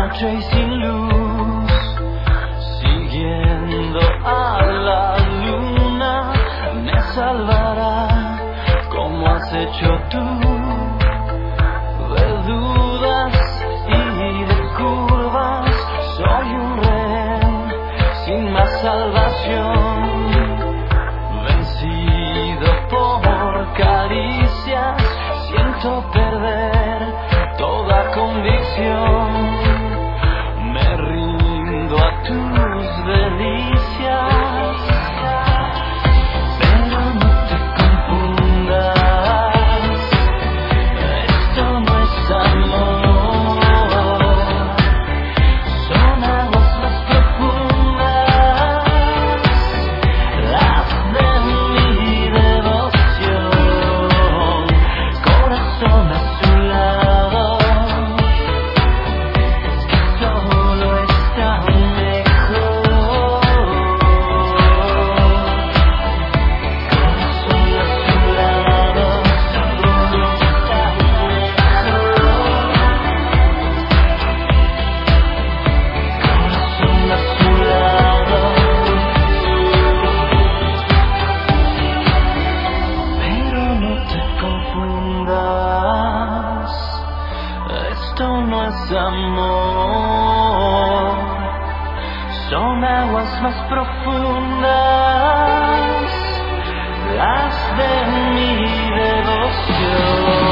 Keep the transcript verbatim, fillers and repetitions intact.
noche y sin luz, siguiendo a la luna, me salvará como has hecho tú, de dudas y de curvas. Soy un rehén sin más salvación, vencido por caricias, siento perder toda convicción. Me rindo a tus delicias, pero no te confundas, esto no es amor, son aguas más profundas, las de mi devoción, corazón a su lado. Solo está mejor, corazón a su lado, solo está mejor, corazón a su lado. Pero no te confundas, esto no es amor, son aguas más profundas, las de mi devoción.